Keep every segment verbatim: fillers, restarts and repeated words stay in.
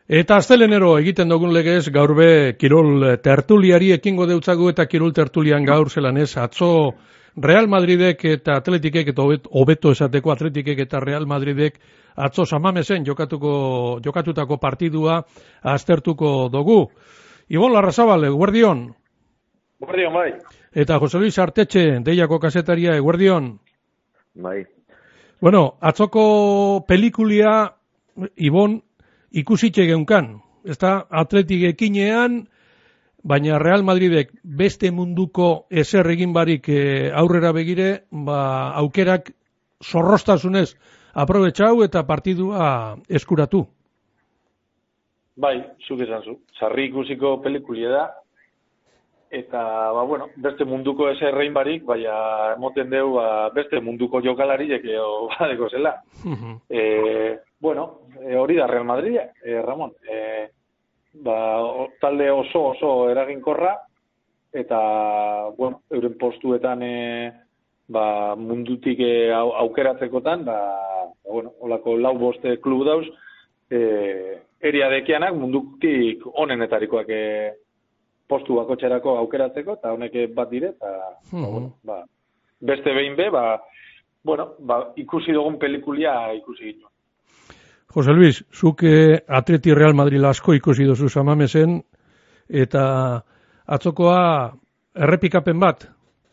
Eta astelenero egiten dugun legez gaur be kirol tertuliari ekingo deutzagu eta kirol tertulian gaur zelan ez atzo Real Madridek eta Atletikek eta hobeto esateko Atletikek eta Real Madridek atzo Samamesen jokatuko jokatutako partidua aztertuko dugu. Ibon Larrazabal, eguerdion. Eguerdion, bai. Eta Jose Luis Artetxe, Deiako kazetaria, eguerdion. Bai. Bueno, atzoko pelikulia, Ibon, ikusitxe geunkan. Ez da, Atletik ekinean, baina Real Madridek beste munduko ezer egin barik e, aurrera begire, ba, aukerak zorrostasunez aprobetxau eta partidua eskuratu. Bai, zuk esan zu. Sarri ikusiko pelikulia da, eta, ba, bueno, beste munduko ezer egin barik, baina emoten deu, ba, beste munduko jokalariek edo badeko zela. Uh-huh. e, bueno, e, hori da Real Madrid, e, Ramon. E, ba, talde oso oso eraginkorra, eta, bueno, euren postuetan e, ba, mundutik e, au, aukeratzekotan, ba, bueno, olako lau boste klub dauz, e, eria dekianak mundutik onenetarikoak e, postu bakotxerako aukeratzeko, eta honek bat dire, eta, uh-huh. ba, bueno, ba, beste behin be, ba, bueno, ba, ikusi dugun pelikulia ikusi gitu. Jose Luis, zuk eh, Atleti Real Madrid asko ikusi dozu Samamesen, eta atzokoa errepikapen bat?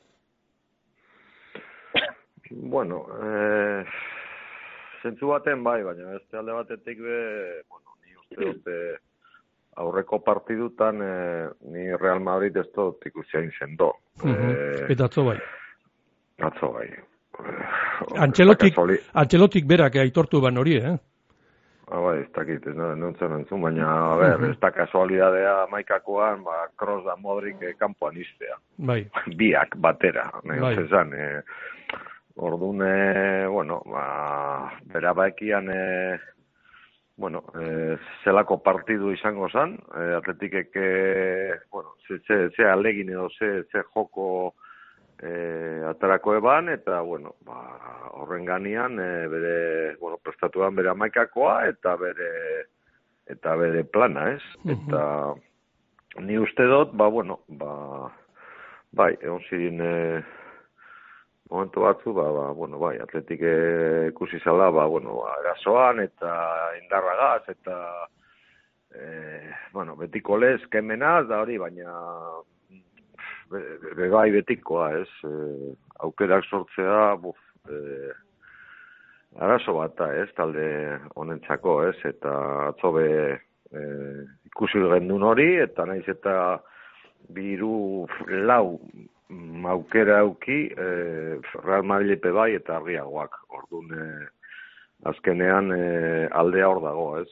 Bueno, eh, zentzu baten bai, baina beste alde batetik be, bueno, ni uste dute aurreko partidutan eh, ni Real Madrid ez dut ikusiain sendo. Uh-huh. eh, eta atzo bai? Atzo bai. Antxelotik, Antxelotik berak aitortu ban hori, eh? Ah, bai, ez dakit, ez nontzen entzun, baina, a ber, uh-huh. ez da kasualidadea maikakoan, ba, Kroos da Modric eh, kanpoan iztea. Bai. Biak batera, nahi bai. Zezan, eh, orduan, eh, bueno, ba, bera baekian, eh, bueno, eh, zelako partidu izango zan, eh, Atletikek, eh, bueno, ze, ze, ze alegin edo ze, ze joko eh, atarako eban, eta, bueno, ba, horren ganian, eh, bere, bueno, prestatuan bere amaikakoa, eta bere, eta bere plana, ez? Uh-huh. Eta ni uste dut, ba, bueno, ba, bai, egon zirin, eh, momentu batzu, ba, ba, bueno, bai, Atletik ikusi zala, ba, bueno, ba, erasoan, eta indarragaz, eta, eh, bueno, betiko lez, kemenaz, da hori, baina, be, be, bai betikoa, ez, eh, aukerak sortzea, buf, eh, arazo bat da, ez, talde honentzako, ez, eta atzobe eh, ikusi gendun hori, eta naiz eta biru lau aukera auki, eh, Real Madrilepe bai eta argiagoak. Orduan, eh, azkenean eh, aldea hor dago, ez?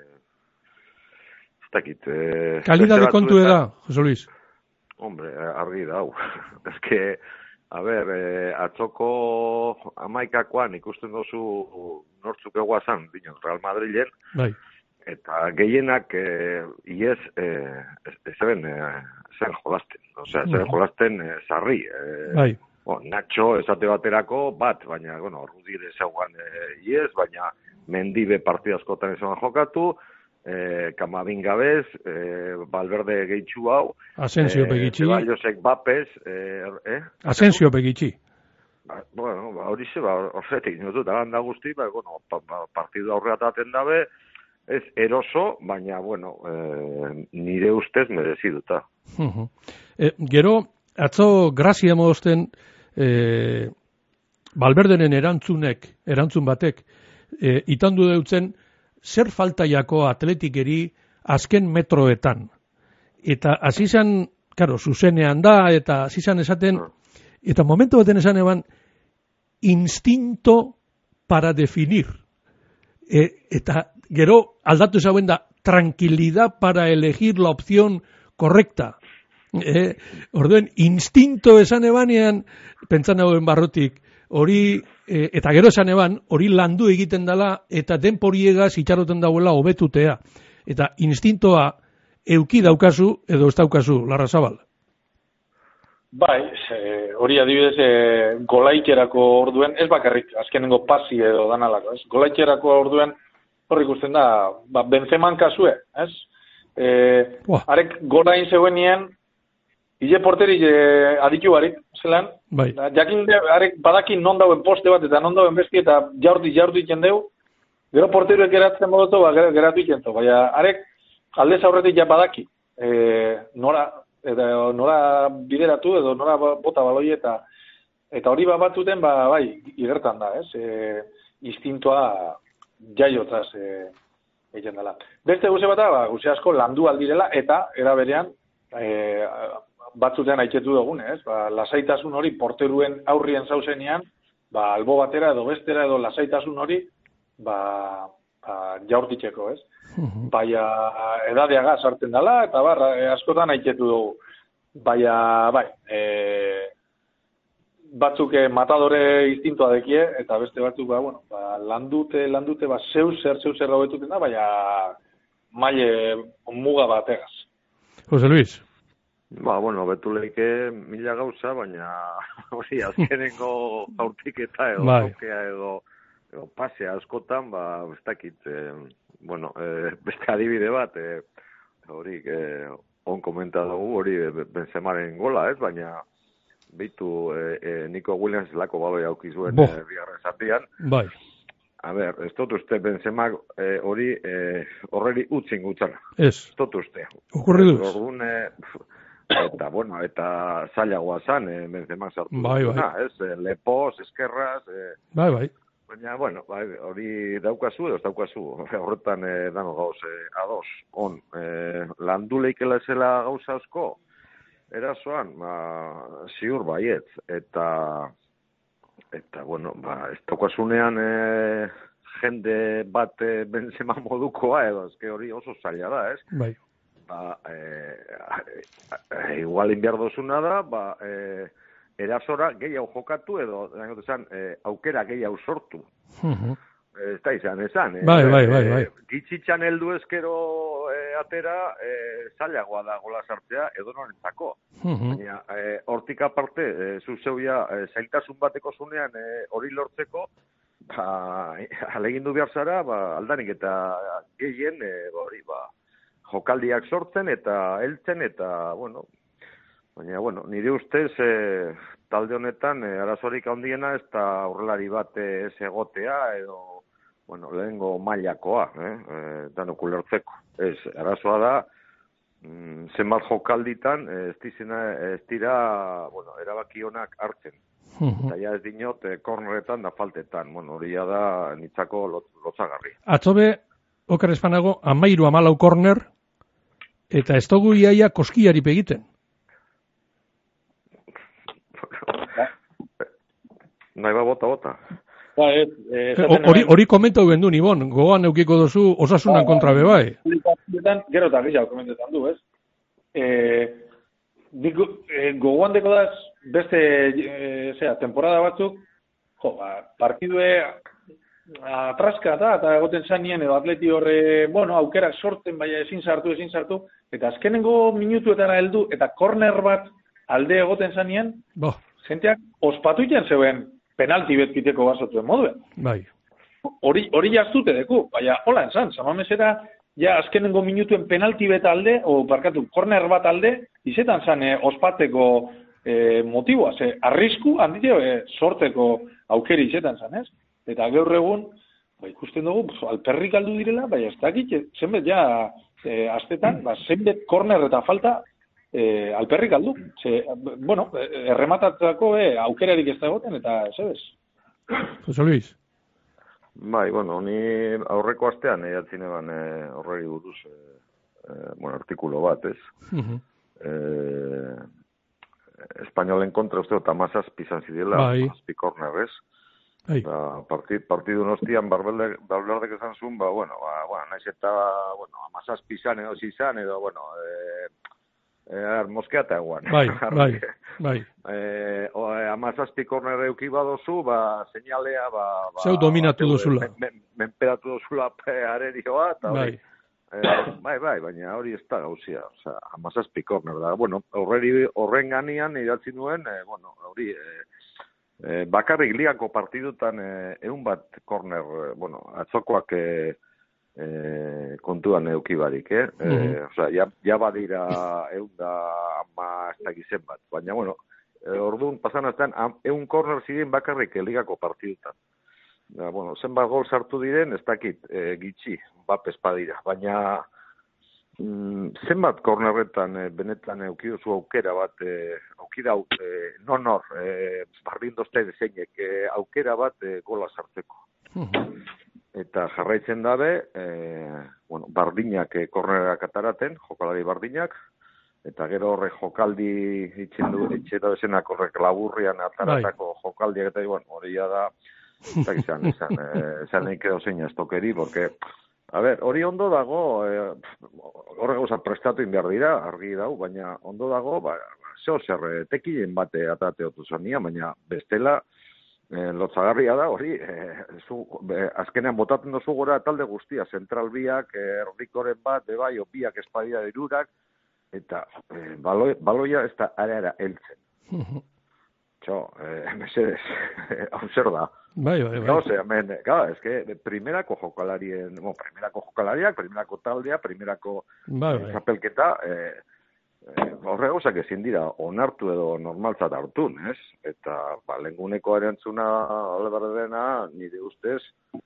Eh, ez dakit. Eh, Kalidade kontu da, Jose Luis? Hombre, argi da, hau. Ez que, a ber, eh, atzoko amaikakoan ikusten dozu nortzuk eguazan, bino, Real Madrilen, bai. Eta gehienak eh, iez eh, zen eh, zen jolasten. Osea, zen jolasten eh, sarri. Eh, bai. Bon, Nacho esate baterako bat, baina, bueno, Rudire zeugan eh, iez, baina Mendibe partidazkotan esan jokatu, eh, Kamavinga bez, eh, Valverde gehitxu hau. Asensio eh, begitxi. Zeballosek bapez. Eh, eh? Asensio begitxi. Ba, bueno, ba, hori ze, ba, horretik, niotu, da ganda guzti, ba, bueno, pa, pa, partidu aurreataten dabe, ez eroso, baina, bueno, eh, nire ustez mereziduta. Uh-huh. E, gero, atzo grazia mosten e, Valverderen erantzunek, erantzun batek, e, itandu deutzen, zer faltaiako Atletikeri azken metroetan. Eta hasi zan, karo, zuzenean da, eta hasi zan esaten, uh. eta momentu baten esan eban, instinto para definir. E, eta gero aldatu zauen da tranquilidad para elegir la opción correcta. Eh, orduen, instinto esan ebanean, pentsan hauen barrotik, hori, eh, eta gero esan eban, hori landu egiten dela, eta denporiegaz itxaroten dauela hobetutea. Eta instintoa euki daukazu, edo ez daukazu, Larrazabal. Bai, e, hori adibidez e, golaikerako orduen, ez bakarrik, azkenengo pasi edo danalako, ez? Golaikerako orduen, hor ikusten da, ba, Benzeman kasue, ez? E, Buah. arek gola egin zegoenien, hile porteri e, aditu barik, zelan, Bai. da, jakin de, arek badakin non dauen poste bat eta non dauen besti eta jaurti jaurti iken deu, gero porteruek geratzen modotu, ba, geratu iken zu, baina arek aldez aurretik ja badaki, e, nora, eta nora bideratu edo nora bota baloi eta eta hori bat batzuten, ba, bai, igertan da, ez? E, instintoa jaiotaz e, egiten dela. Beste guze bata, ba, guze asko landu aldirela eta era berean e, batzutean aitzetu dugun, ez? Ba, lasaitasun hori porteruen aurrien zauzenean, ba, albo batera edo bestera edo lasaitasun hori, ba, ba jaurtitzeko, ez? Uh-huh. Baina edadeaga sartzen dela, eta barra, e, askotan aitzetu dugu. Baina, bai, e, batzuk e, matadore instintoa dekie, eta beste batzuk, ba, bueno, ba, landute, landute, ba, zeu zer, zeu zer hobetuten da, baina maile muga bategaz. Jose Luis. Ba, bueno, betu leike mila gauza, baina hori azkenengo jaurtiketa edo bai. tokea edo, edo pasea askotan, ba, ez dakit, eh, bueno, eh, beste adibide bat, eh, hori, eh, on komenta dugu, hori Benzemaren gola, ez, baina bitu eh, eh, Nico Williams lako baloi auki zuen eh, bigarren zatian. Bai. A ber, ez dut uste Benzemak eh, hori eh, horreri utzin gutzana. Ez. Ez dut uste. Okurri duz. Orduan, eh, eta, bueno, eta zailagoa zan, eh, Benzemak sartu bai, dutuna, bai. ez? Eh, lepoz, eskerraz, eh, bai, bai. baina, bueno, bai, hori daukazu edo ez daukazu, horretan eh, dano gauz, eh, ados, on, eh, landu leikela zela gauza asko, erasoan, ba, ziur baietz, eta, eta, bueno, ba, ez daukasunean eh, jende bat eh, Benzema modukoa edo, ezke hori oso zaila da, ez? Bai. Ba, eh, eh, igual inbiar dozuna da, ba, eh, erasora gehiago jokatu edo, esan, eh, aukera gehiago sortu. Uh-huh. Ez da izan, esan. Eh? Bai, bai, bai, bai. Gitzitzan heldu ezkero eh, atera, eh, zailagoa da gola sartzea edo norentzako. Uh-huh. Baina, eh, hortik aparte, eh, zuzeuia, eh, zailtasun bateko zunean eh, hori lortzeko, ba, alegindu behar zara, ba, aldanik eta gehien, eh, hori, ba, jokaldiak sortzen eta heltzen eta, bueno, baina, bueno, nire ustez, eh, talde honetan, eh, arazorik handiena ez da aurrelari bat eh, ez egotea edo, bueno, lehengo mailakoa, eh, eh, danok ulertzeko. Ez, arazoa da, mm, zenbat jokalditan, eh, ez dizena, ez dira, bueno, erabaki honak hartzen. Uh-huh. Eta ja ez dinot, eh, korneretan da faltetan, bueno, hori da nitzako lot, lotzagarri. Atzobe, oker espanago, amairu amalau korner, eta ez dugu iaia koskiari pegiten. Nahi ba, bota, bota. Ba, ez, eh, Hori hori komentau gendu nibon, gogoan eukiko dozu osasunan kontra bebai. Gero eta gehiago komentetan du, ez? Eh, diku, eh, gogoan deko daz, beste, eh, zera, temporada batzuk, jo, ba, partidue atraska eta, eta egoten zanien edo atleti horre, bueno, aukerak sorten, baina ezin sartu, ezin sartu, eta azkenengo minutuetara heldu, eta korner bat alde egoten zanien, Bo. jenteak ospatu iten zeuen penalti betkiteko basotuen moduen. Bai. Hori hori jaztute deku, baina hola entzan, Samamesera ja azkenengo minutuen penalti bet alde, o barkatu, korner bat alde, izetan zan eh, ospateko eh, motiboa, ze arrisku handiteo eh, sorteko aukeri izetan zan, ez? Eta gaur egun, ba, ikusten dugu, pues, alperrik aldu direla, baina ez dakit, zenbet ja eh, astetan, ba, zenbet korner eta falta eh, alperrik aldu. Ze, bueno, errematatzako eh, aukerarik ez da egoten, eta ez ez. Jose Luis. Bai, bueno, ni aurreko astean edatzen eban eh, horreri buruz eh, eh, bueno, artikulo bat, ez? Uh-huh. Eh, Espainolen kontra uste eta mazazpi izan zidela, bai. Azpi korner, ez? Bai. Ba, partid, partidu nostian Balberdek esan zuen, ba, bueno, ba, bueno, naiz eta, bueno, amazazpi izan edo zizan, edo, bueno, eh, eh, moskeata eguan. Bai, bai, bai. Eh, o, eh, amazazpi korner euki badozu, ba, seinalea, ba... ba Zeu dominatu dozula. Men, men, menperatu dozula arerioa, eta hori... Bai. Eh, bai, bai, baina hori ez da gauzia, oza, amazazpi korner da. Bueno, horreri, horren ganian idatzi nuen, eh, bueno, hori, eh, eh, bakarrik ligako partidutan eh, eun bat korner, eh, bueno, atzokoak eh, e, kontuan eukibarik, eh? E, Mhm. osea, ja, ja badira egun da ama ez dakizen bat, baina, bueno, e, orduan pasan aztean, egun korner ziren bakarrik ligako partidutan. Ja, bueno, zenbat gol sartu diren, ez dakit, e, gitxi, bat espadira, baina mm, zenbat kornerretan e, benetan eukiduzu aukera bat, e, aukera, e, non-hor, e, bardindozte deseinek, e, aukera bat e, gola sartzeko. Mhm. Eta jarraitzen dabe, e, bueno, bardinak e, kornerak ataraten, jokalari bardinak, eta gero horrek jokaldi itxen du, itxe da bezenak horrek laburrian ataratako bai. Jokaldiak, eta bueno, hori da, eta izan, izan, e, izan nahi edo zein estokeri, porque, a ver, hori ondo dago, e, horre gauza prestatu inbiar dira, argi dau, baina ondo dago, ba, zeo zer, tekien bate atate otu zonia, baina bestela, E, lotzagarria da, hori, e, zu, e, azkenean botatzen dozu gora talde guztia, zentral biak, e, erdikoren bat, bebai, opiak espadia dirurak, eta e, balo, baloia ez da ara-ara heltzen. Txo, e, mesedez, hau zer da. Bai, bai, bai. Gau, ze, hemen, gau, ez que primerako jokalarien, bueno, primerako jokalariak, primerako taldea, primerako bai, bai. Zapelketa, e, horre gauzak ezin dira onartu edo normaltzat hartun, ez? Eta, ba, lenguneko erantzuna aleberdena, nire ustez,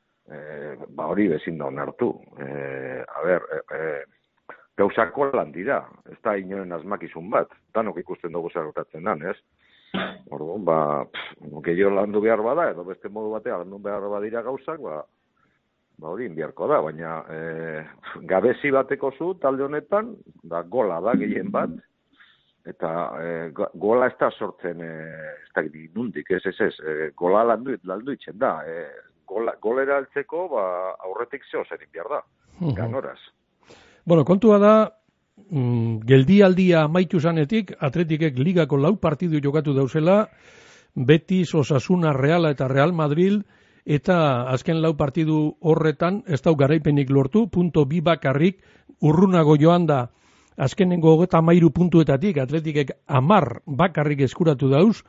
e, ba, hori bezin da onartu. E, a ber, e, e, gauzako lan dira, ez da inoen asmakizun bat, danok ikusten dugu zerrotatzen dan, ez? Orduan, ba, gehiago landu behar bada, edo beste modu batean landu behar badira gauzak, ba, ba hori inbiarko da, baina e, gabezi bateko zu talde honetan, da gola da gehien bat, eta e, gola ez da sortzen, e, ez da nundik, ez ez ez, e, gola landu, landu itzen da, e, gola, golera altzeko, ba, aurretik zeo zer inbiar da, ganoraz. Bueno, kontua da, mm, geldialdia amaitu zanetik, Atletikek ligako lau partidu jokatu dauzela, Betis, Osasuna, Reala eta Real Madrid, eta azken lau partidu horretan ez dau garaipenik lortu, punto bi bakarrik, urrunago joan da azkenengo hogeita hamairu puntuetatik, Atletikek hamar bakarrik eskuratu dauz,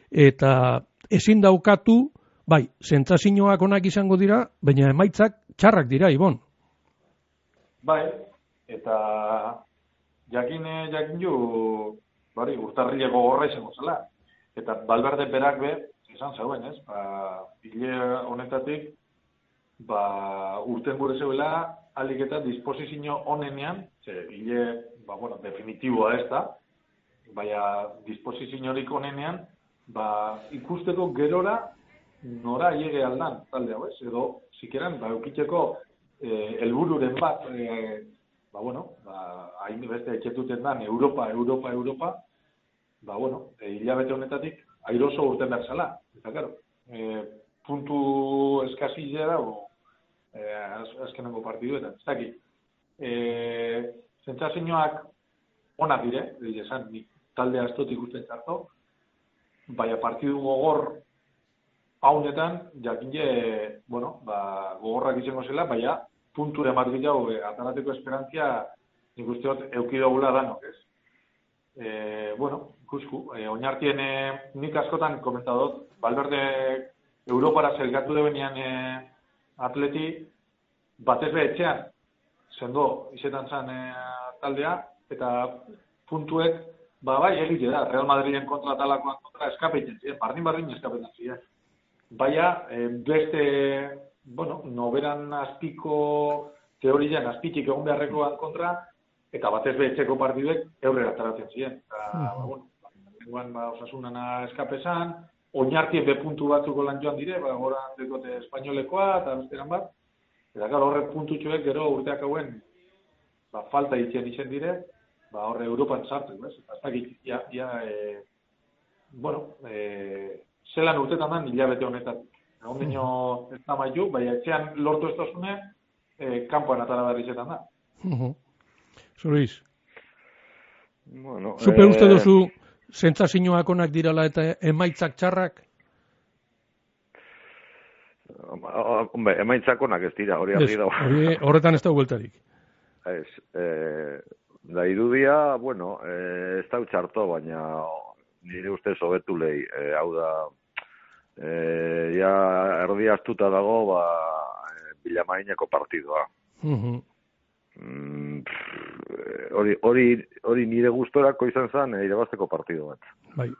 eta ezin daukatu, bai, sentsazioak onak izango dira, baina emaitzak txarrak dira, Ibon. Bai, eta jakin, jakin ju, bari, urtarrileko gorra izango zela, eta Valverde berak be, esan zegoen, ez? Ba, hile honetatik, ba, urten gure zeuela, alik eta disposizio onenean, ze, hile, ba, bueno, definitiboa ez da, baina disposiziorik onenean, ba, ikusteko gerora nora llege aldan, talde hau, ez? Edo, zikeran, ba, eukitzeko eh, helbururen bat, eh, ba, bueno, ba, hain beste etxetuten dan, Europa, Europa, Europa, ba, bueno, eh, hilabete honetatik, airoso urten behar zela. Eta, claro, e, puntu eskazilea dago e, az, azkenengo partiduetan. Ez dakit. E, Zentzazioak onak dire, dire esan, nik talde astotik ikusten txarto, baina partidu gogor haunetan, jakine, bueno, ba, gogorrak izango zela, baina punture margilau e, atarateko esperantzia nik usteot eukidogula danok, ez? Eh, bueno, ikusku, eh, oinartien eh, nik askotan komentadot, Valverde Europara zelgatu debenean eh, atleti, batez be etxean, sendo, izetan zan eh, taldea, eta puntuek, ba bai, egite da, Real Madriden kontra talakoan kontra eskapeiten ziren, bardin-bardin eskapeiten ziren. Baina, eh, beste, bueno, noberan azpiko teorian, azpitik egon beharrekoan kontra, eta batez be etxeko partiduek eurrera ataratzen ziren. Eta, ba, bueno, nengoan, ba, Osasunana eskapesan, oinartien be puntu batzuko lan joan dire, ba, goran dekote espainolekoa, eta besteran bat. Eta, gara, horrek puntutxoek gero urteak hauen, ba, falta itxen izen dire, ba, horre Europan sartu, ez? Eta, ez dakit, ja, ja, e, bueno, e, zelan urtetan da, hilabete honetan. Egon dino ez da maitu, baina etxean lortu ez dozune, e, kanpoan atara berrizetan da. Zuriz. Bueno, Zupe eh... uste duzu sentsazioak onak dirala eta emaitzak txarrak? Hombre, emaitzak onak ez dira, hori argi dago. Horretan ez da hueltarik. Ez, eh, da irudia, bueno, eh, ez da txarto, baina nire ustez hobetu lehi, eh, hau da, eh, ja erdi astuta dago, ba, bilamaineko partidua. Mhm. Mm, hori, hori, hori nire gustorako izan zen e, irabazteko partido bat. Bai.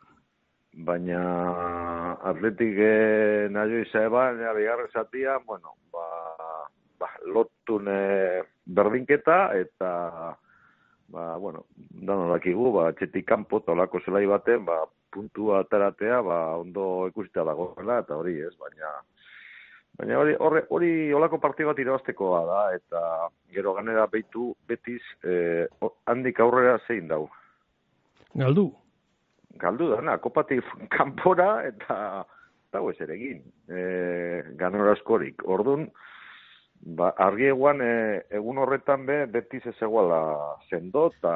Baina Atletik e, nahi izaeba, nire bigarren zatia, bueno, ba, ba, lotun e, berdinketa, eta, ba, bueno, dano dakigu, ba, txetik kanpo, tolako zelai baten, ba, puntua ataratea, ba, ondo ikusita dagoela, eta hori ez, baina, baina hori, hori, hori olako partido bat irabaztekoa da, eta gero ganera beitu, betiz, e, handik aurrera zein dau. Galdu. Galdu dana, kopatik kanpora, eta dago ez ere egin, e, ganora askorik. Orduan, ba, argi eguan, e, egun horretan be, betiz ez eguala sendo, eta,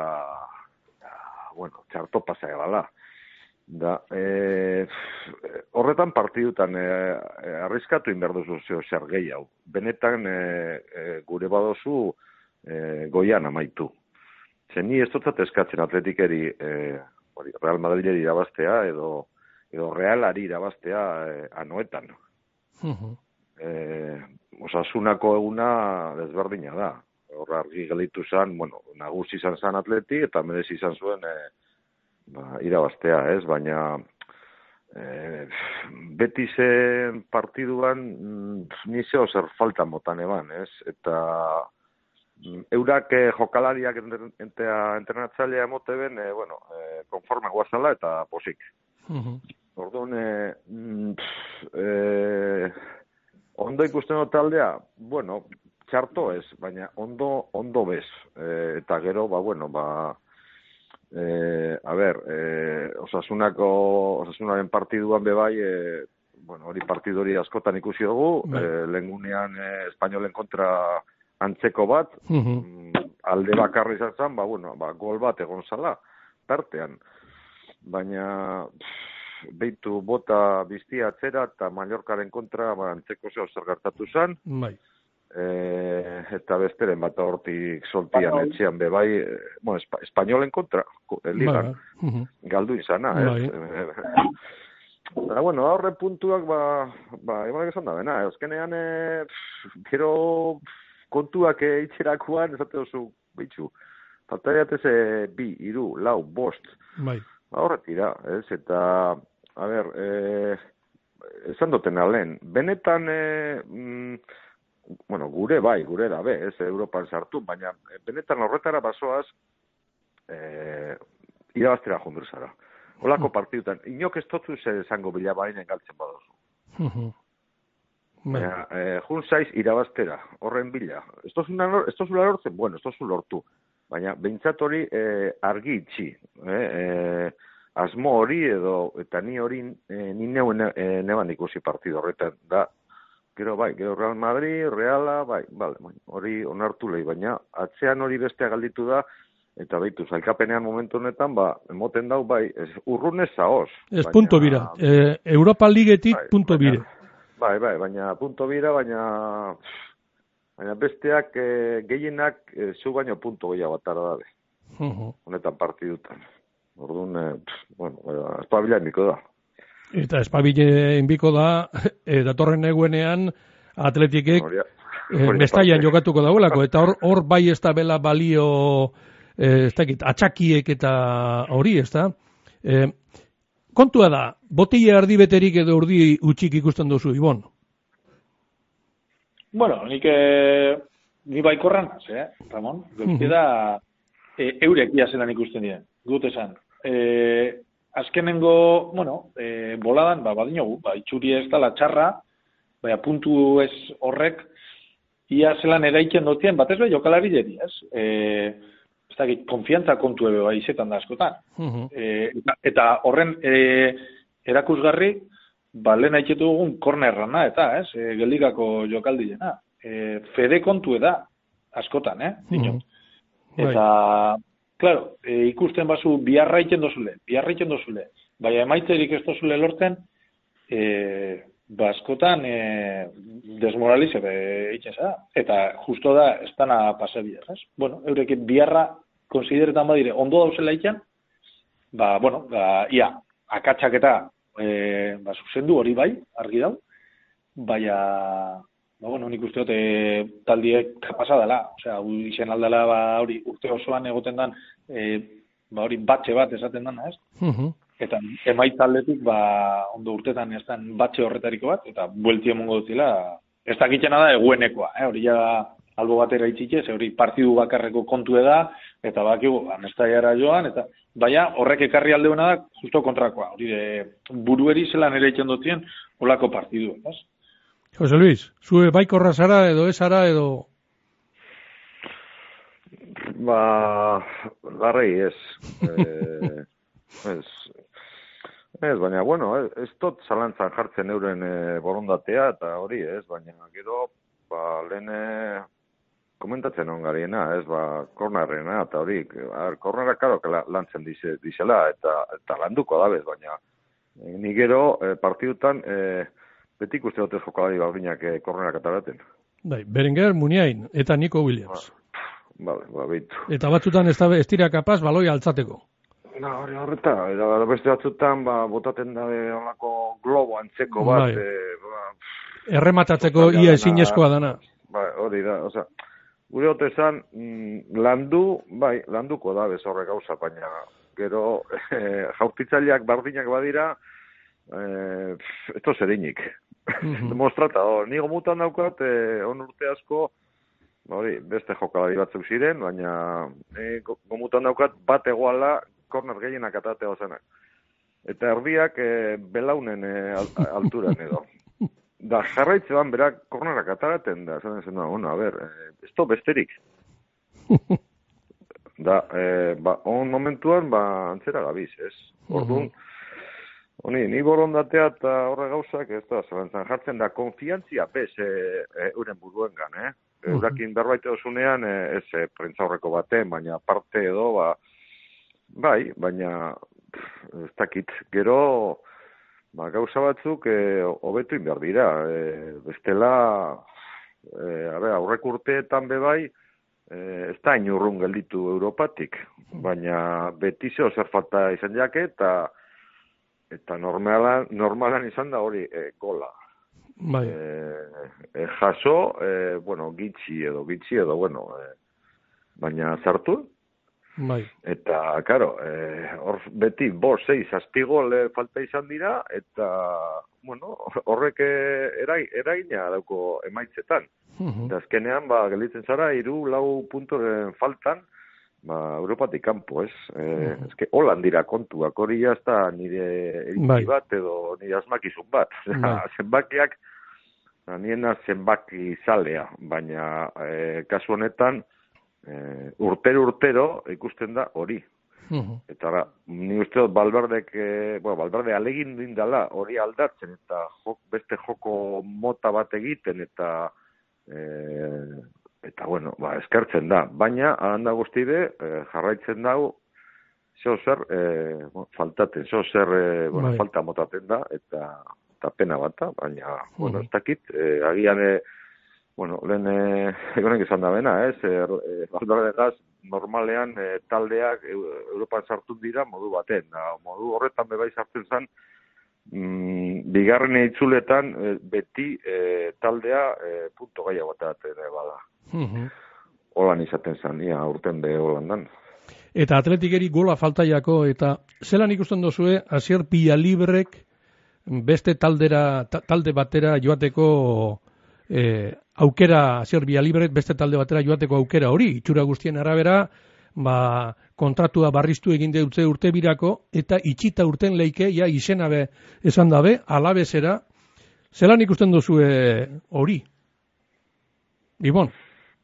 bueno, txarto pasea bala. Da, e, horretan partidutan e, e, arriskatu inberduzu zeo zer gehiago. Benetan e, e, gure badozu e, goian amaitu. Zer ni ez dutzat eskatzen atletikeri e, Real Madrideri irabaztea edo, edo Realari irabaztea e, anoetan. Mhm. E, Osasunako eguna desberdina da. Horra argi gelitu zen, bueno, nagusi izan zen Atletik eta merezi izan zuen e, ba, irabaztea, ez? Baina e, beti zen partiduan mm, ni zeo zer falta motan eban, ez? Eta mm, eurak e, jokalariak entea entrenatzailea emote ben, e, bueno, e, konforme guazala eta posik. Mhm. Orduan, e, mm, e, ondo ikusten dut taldea, bueno, txarto ez, baina ondo, ondo bez. E, eta gero, ba, bueno, ba, e, a ber, e, osasunako, osasunaren partiduan bebai, e, bueno, hori partidu hori askotan ikusi dugu, e, lehengunean e, Espainolen kontra antzeko bat, Mhm. alde bakarra izan zen, ba, bueno, ba, gol bat egon zala, tartean. Baina, pff, beitu bota biztia atzera eta Mallorcaren kontra ba, antzeko zeo zer gertatu zen. Bai. E, eta besteren bat hortik soltian etxean bebai, e, bueno, espa, Espainolen kontra, e, ligan, Bai. Mhm. galdu izana, Bai. ez? Eta, bueno, horre puntuak, ba, ba, emanak esan da, bena, euskenean, e, pff, gero kontuak e, itxerakuan, esate duzu, bitxu, faltariatez e, bi, iru, lau, bost, Bai. ba, horretira, ez? Eta, a ber, e, esan duten alen, benetan, e, mm, bueno, gure bai, gure da be, ez, Europan sartu, baina benetan horretara basoaz, e, irabaztera jondur zara. Olako partidutan, inok ez totzu zer esango bila bainen galtzen badozu. Mhm. Bai. Baina, e, jun zaiz irabaztera, horren bila. Ez tozula lortzen, bueno, ez tozu lortu. Baina, behintzat hori e, argi itxi. Eh? E, asmo hori edo, eta ni hori e, ni neuen e, neban ikusi partidu horretan. Da, gero bai, gero Real Madrid, Reala, bai, bale, bai, hori onartu lehi, baina atzean hori bestea galditu da, eta behitu, zailkapenean momentu honetan, ba, emoten dau, bai, ez, urrunez zaoz. Ez punto bira. E, Europa Ligetik bai, punto baina, bire. Bai, bai, baina punto bira, baina baina besteak e, gehienak e, zu baino punto gehiago batara dabe. Mhm. Honetan partidutan. Orduan, e, bueno, espabila emiko da. Eta espabile inbiko da, e, datorren eguenean Atletikek Horia, e, horia Mestaian parte. jokatuko dauelako, eta hor, hor bai ez da bela balio e, ez dakit, atxakiek eta hori, ez da? E, kontua da, botilla erdi beterik edo urdi utxik ikusten duzu, Ibon? Bueno, nik eh, ni baikorran naz, eh, Ramon? Gauzi da, e, eurek ia zelan ikusten diren, dut esan. E, azkenengo, bueno, e, boladan, ba, badinogu, ba, itxuri ez dala txarra, baina puntu ez horrek, ia zelan eraiken dutien, batez bai, jokalari jeri, ez? E, ez dakit, konfiantza kontu ebe bai izetan da askotan. Mhm. E, eta, eta horren e, erakusgarri, ba, lehen haitxetu dugun kornerrana, eta, ez, e, geldikako jokaldilena. E, fede kontu da, askotan, eh? Dino. Bai. Eta, claro, e, ikusten bazu biharra iten dozule, biharra iten dozule, baina emaitzerik ez dozule lorten, e, ba, askotan e, desmoralize egiten za. Eta justo da, ez dana pasabia, ez? Bueno, eurek biharra konsideretan badire ondo dauzela ikan, ba, bueno, ba, ia, akatsak eta e, ba, zuzendu hori bai, argi dau, baina, ba, bueno, nik uste dut e, taldiek kapasa dela, osea, hau izen aldala, ba, hori, urte osoan egoten dan, e, ba, hori, batxe bat esaten dana, ez? Uh-huh. Eta emaitza aldetik, ba, ondo urtetan ez dan batxe horretariko bat, eta buelti emongo dutila, ez dakitena da eguenekoa, eh? Hori ja albo batera itxitxe, hori partidu bakarreko kontu da, eta bakigu, amestaiara joan, eta baina horrek ekarri aldeuna da, justo kontrakoa, hori de burueri zelan ere itxen dutien, holako partidu, ez? Jose Luis, zue baikorra zara edo ez zara edo... Ba, larrei ez. eh, ez. Ez, baina, bueno, ez, ez tot zalantzan jartzen euren e, borondatea, eta hori ez, baina gero, ba, lehen e, komentatzen ongariena, ez, ba, kornarrena, eta hori, kornarra karo lantzen dize, dizela, eta, eta landuko dabez, baina e, ni gero e, partidutan... E, betik uste dut ez jokalari bardinak eh, kornerak ataraten. Bai, Berenguer, Muniain eta Nico Williams. Ba, ba, ba, beitu. Eta batzutan ez, da, ez dira kapaz baloi altzateko. Na, hori horreta, eta beste batzutan ba, botaten da olako globo antzeko bat. Bai. E, ba, errematatzeko ia ezinezkoa dana. Bai, hori da, osea, gure hote esan, mm, landu, bai, landuko da bezorre gauza, baina gero e, jaurtitzaileak bardinak badira, eh, esto zerinik. Uh-huh. Demostrata, oh, nigo mutan daukat, eh, on urte asko, hori, beste jokalari batzuk ziren, baina eh, gomutan daukat bat egoala korner gehienak atatea ozenak. Eta erdiak eh, belaunen eh, alturan edo. Da jarraitzean berak kornerak ataraten da, zen zen da, bueno, a ber, eh, esto besterik. Da, eh, ba, on momentuan, ba, antzera gabiz, ez? Orduan, uh-huh. Honi, ni borondatea eta horre gauzak, ez da, zelantzan jartzen da, konfiantzia bez e, e, euren buruengan, eh? Uh-huh. Eurakin berbait edozunean, e, ez e, prentzaurreko baten, baina parte edo, ba, bai, baina, pff, ez dakit, gero, ba, gauza batzuk, hobetu e, inbehar dira, e, bestela, e, abe, aurrek urteetan bebai, e, ez da inurrun gelditu Europatik, baina beti zeo zer falta izan jake, eta Eta normalan, normalan izan da hori e, gola. Bai. E, e, jaso, e, bueno, gitxi edo, gitxi edo, bueno, e, baina zartu. Bai. Eta, karo, e, hor beti, bo, sei, zazpigol e, falta izan dira, eta, bueno, horrek erai, eraina dauko emaitzetan. Uh-huh. Eta azkenean, ba, gelditzen zara, iru, lau puntoren faltan, ba, Europatik kanpo, ez? E, mm. Ez que holan dira kontuak, hori jazta nire eritzi bai. Bat edo nire asmakizun bat. Bai. Zenbakiak, niena zenbaki zalea, baina e, kasu honetan, e, urtero urtero ikusten da hori. Mm-hmm. Eta ara, ni uste dut Balberdek, e, bueno, Balberde alegin dindala hori aldatzen, eta jok, beste joko mota bat egiten, eta... E, Eta, bueno, ba, eskertzen da. Baina, handa guztide, eh, jarraitzen dago, zeo zer, eh, bueno, faltaten, zeo zer, eh, bueno, bai. Falta motaten da, eta, eta pena bat da, baina, uh-huh. Bueno, ez dakit, eh, agian, eh, bueno, lehen, eh, egonek izan da bena, ez, eh, Balberdegaz, normalean, eh, taldeak Europan sartu dira modu baten, da, modu horretan bebai sartzen zen, mm, bigarren itzuletan, eh, beti eh, taldea eh, punto gehiago bat ere bada. Uh-huh. Holan izaten zan, ia, urten be holandan. Eta atletikeri gola faltaiako, eta zelan ikusten dozue, Asier Villalibrek beste taldera, ta, talde batera joateko eh, aukera, Asier Villalibrek beste talde batera joateko aukera hori, itxura guztien arabera, ba, kontratua barriztu egin dutze urte birako, eta itxita urten leike, ja, izenabe esan dabe, alabezera, zelan ikusten dozue hori? Ibon?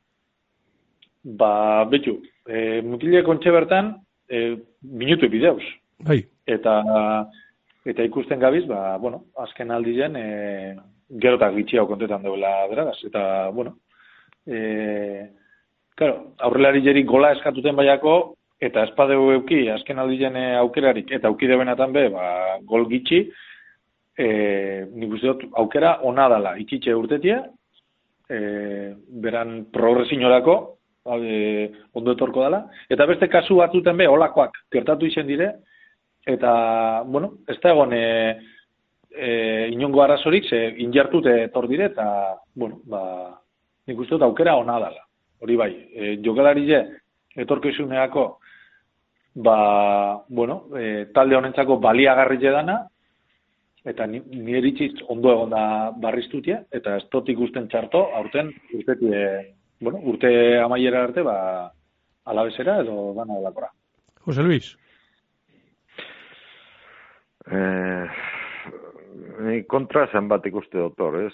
Ba, betxu, e, mutile kontxe bertan, e, minutu epideuz. Bai. Eta, eta ikusten gabiz, ba, bueno, azken aldien, e, gerotak gitxiago kontetan deuela beradaz. Eta, bueno, e, claro, aurrelari jerik gola eskatuten baiako, eta espadeu euki, azken aldien aukerarik, eta auki debenatan be, ba, gol gitxi, e, nik uste dut, aukera ona dala, ikitxe urtetia, e, beran progresinorako, E, ondo etorko dela, eta beste kasu batzuten be, holakoak gertatu izen dire, eta, bueno, ez da egon e, e, inongo arazorik, ze injartute etor dire, eta, bueno, ba, nik uste dut aukera ona dela. Hori bai, e, jokalarile etorkizuneako, ba, bueno, e, talde honentzako baliagarrile dana, eta ni, ni eritziz ondo egon da barriztutia, eta ez dut ikusten txarto, aurten urtetie, bueno, urte amaiera arte, ba, alabezera edo dana delakora. Jose Luis. Eh, ni kontra zen bat ikuste dotor, ez?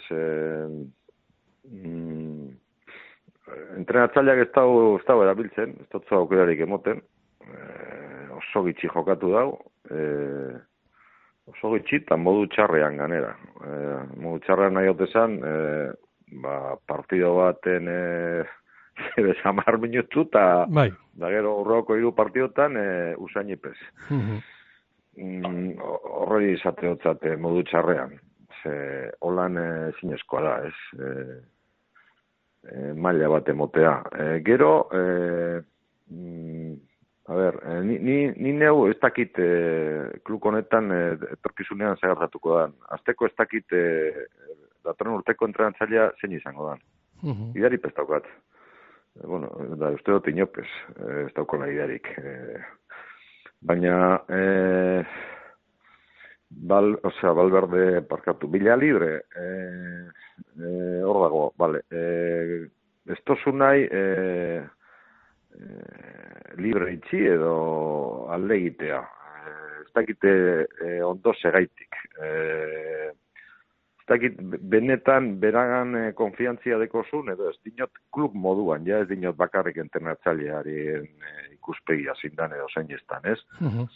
Eh, mm, entrenatzaileak ez dago, ez dago erabiltzen, ez dut aukerarik emoten, eh, oso gitxi jokatu dago, eh, oso gitxi eta modu txarrean ganera. Eh, modu txarrean nahi otezan, eh, ba, partido baten eh, hamar minutu eta bai. Da gero urroko hiru partidotan eh, usainipez. Uh-huh. Mm, horroi izate hotzate modu txarrean. Ze holan eh, zinezkoa da, ez? Eh, eh, maila bat emotea. Eh, gero, eh, mm, a ber, eh, ni, ni, ni neu ez dakit eh, klub honetan eh, etorkizunean zagartatuko dan. Azteko ez dakit eh, datorren urteko entrenatzailea zein izango dan. Uh-huh. Idari pestaukat. Eh, bueno, da, uste dut inopez, eh, ez daukona idarik. Eh, baina, eh, bal, osea, Valverde parkatu, Bila Libre, eh, eh, hor dago, vale, eh, ez tozu nahi eh, eh, libre itxi edo alde egitea. Eh, ez dakite eh, ondo segaitik. Eh, ez dakit benetan beragan eh, konfiantzia dekozun, edo ez dinot klub moduan, ja ez dinot bakarrik entrenatzailearen eh, ikuspegia zindan edo zein estan, ez? Uh-huh.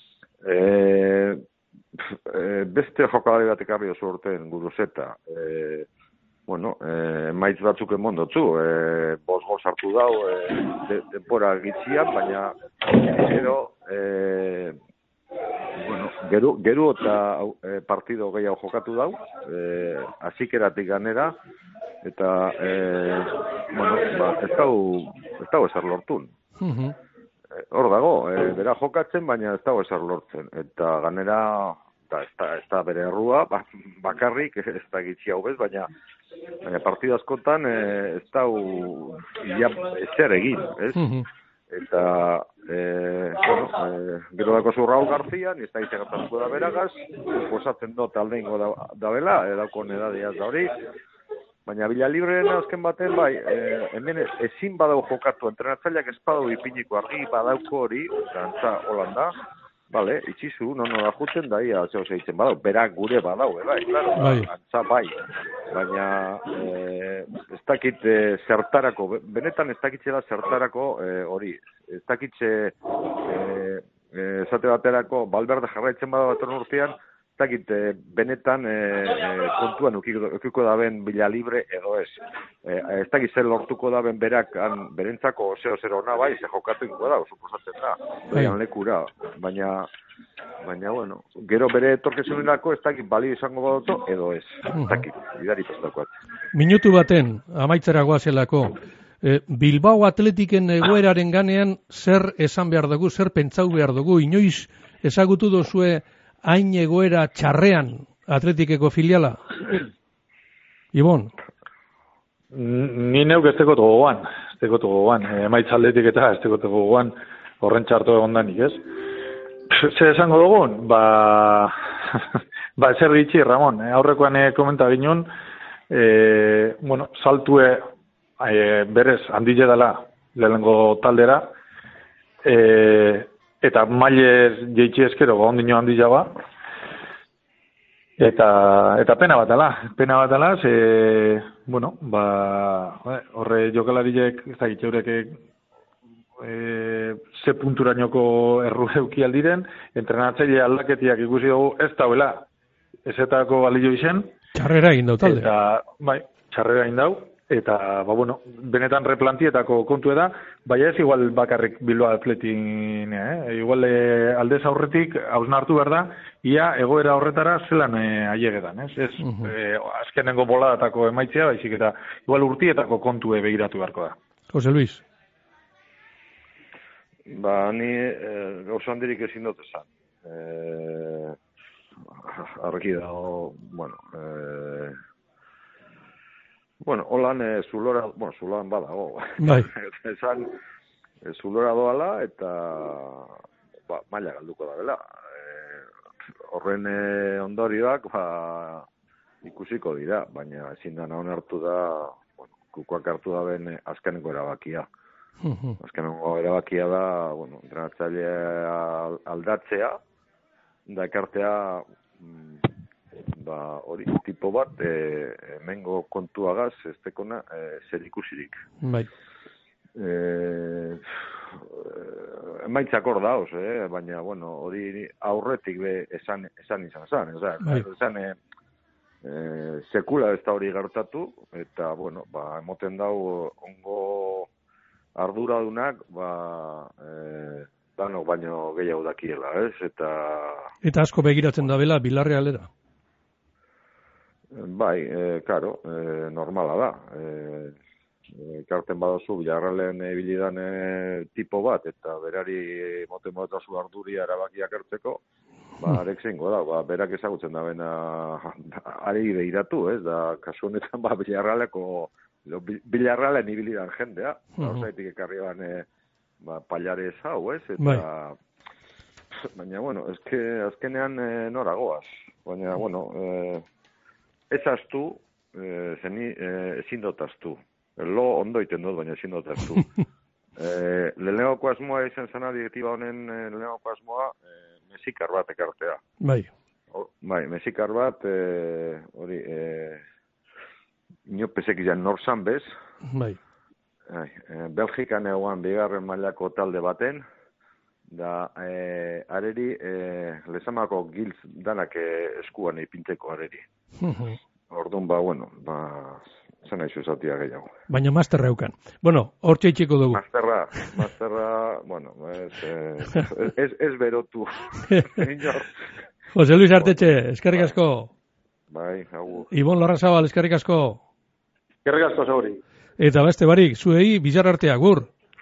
Eh, eh, beste jokalari bat ekarri oso urten Guruzeta, eh, bueno, eh, maitz batzuk emondotzu, eh, bos gol sartu dau, eh, de, denpora gitzian, baina gero, eh, bueno, geru, geru eta eh, partido gehiago jokatu dau, eh, azikeratik ganera, eta, eh, bueno, ba, ez dau, ez dau ezer lortun. Uh-huh. Hor dago, e, bera jokatzen, baina ez dago ezer lortzen. Eta ganera, da, ez, da, ez da bere errua, ba, bakarrik, ez da gitzi hau bez, baina, baina partidu askotan e, ez dau ja, ezer egin, ez? Uh-huh. Eta, e, bueno, e, gero dako zu Raul García, ez da itegatatuko da beragaz, posatzen dut aldeingo da, da bela, edakon edadiaz da hori, baina Bila Libreen azken baten, bai, eh, hemen ezin badau jokatu, entrenatzaileak ez badau ipiniko argi badauko hori, gantza Holanda, bale, itxizu, no no da juten, da ia, zeo zeitzen badau, berak gure badau, bai, claro, bai. gantza bai, baina eh, ez dakit eh, zertarako, benetan ez dakitzela zertarako eh, hori, ez dakitze eh, eh, esate baterako, Valverde jarraitzen badau baten urtean, ez dakit, eh, benetan eh, eh, kontuan ukiko, ukiko daben Bila Libre edo ez. Eh, ez dakit zer lortuko daben berak han, berentzako zeo zero ona bai, ze jokatu ingo da, suposatzen da, doian lekura, baina, baina, bueno, gero bere etorkizunerako ez dakit balio izango badoto edo ez, ez dakit, idari pestakoat. Minutu baten, amaitzera goazelako, eh, Bilbao Atletiken egoeraren ganean zer esan behar dugu, zer pentsau behar dugu, inoiz ezagutu dozue hain egoera txarrean Atletikeko filiala? Ibon? Ni neuk ez tekot gogoan, ez tekot gogoan, emaitz atletik eta ez tekot gogoan horren txarto egon danik, ez? Zer esango dugun? Ba, ba ezer gitxi, Ramon, eh? aurrekoan eh, komenta ginen, eh, bueno, saltue eh, berez handile dela lehenengo taldera, eh, eta mailez jeitsi eskero gondino handia ba. Eta eta pena bat ala, pena bat ala, ze bueno, ba horre jokalariek ez dakit eurek eh ze punturainoko erru eduki aldiren, entrenatzaile aldaketiak ikusi dugu ez dauela. Ezetako balio izen. Txarrera egin dau talde. Eta bai, txarrera egin dau. Eta, ba, bueno, benetan replantietako kontu da, baina ez igual bakarrik Bilbao Atletin, eh? Igual eh, aldez aurretik hausnartu behar da, ia egoera horretara zelan eh, aiegetan, ez? Ez uh-huh. eh, azkenengo boladatako emaitzea, baizik eta igual urtietako kontue begiratu beharko da. Jose Luis. Ba, ni eh, gauza handirik ezin dut esan. Eh, argi dago, bueno, eh, bueno, holan e, zulora, bueno, zuloan badago. Bai. Esan, e, zulora doala eta ba, maila galduko da bela. E, horren e, ondorioak ba, ikusiko dira, baina ezin da onartu da, bueno, kukoak hartu da ben azkeneko erabakia. Azkeneko erabakia da, bueno, entrenatzailea aldatzea, da ekartea ba, hori, tipo bat, e, hemengo kontuagaz, ez tekona, e, zer ikusirik. Bai. E, emaitzak hor dauz, eh? Baina, bueno, hori aurretik be esan, esan izan zan, o sea, bai. Esan, e, e, sekula ez da hori gertatu, eta, bueno, ba, emoten dau ongo arduradunak, ba, e, danok baino gehiago dakiela, ez? Eta... Eta asko begiratzen da bela, Bilarrealera? Bai, e, karo, e, normala da. E, karten badozu, Bilarrealen ibilidan e, tipo bat, eta berari moten motazu arduria erabakiak hartzeko, ba, arek zeingo da, ba, berak ezagutzen da bena ari behiratu, ez? Da, kasu honetan, ba, Bilarrealeko, Bilarrealen ibilidan jendea, uh-huh. Hauzaitik ekarri bane, ba, pailarez hau, ez? Eta, bai. Baina, bueno, ezke, azkenean e, nora goaz. Baina, bueno, e, ez aztu, e, zeni, e, ezin dut aztu. Lo ondo iten dut, baina ezin dut aztu. e, Lehenengoko asmoa izan zena, direktiba honen e, lehenengoko asmoa, e, mesikar bat ekartea. Bai. O, bai, mesikar bat, e, hori, e, inopezek izan norzan bez. Bai. Ai, e, Belgikan egoan bigarren mailako talde baten, da, e, areri, e, lezamako giltz danak e, eskuan ipinteko areri. Uh-huh. Orduan, ba, bueno, ba, zen aizu esatia gehiago. Baina masterra eukan. Bueno, hor txeitxiko dugu. Masterra, masterra, bueno, ez, ez, ez, ez berotu. Jose Luis Artetxe, eskerrik asko. Bai, agur. Ibon Larrazabal, eskerrik asko. Eskerrik asko, zauri. Eta beste barik, zuei bizar arte agur.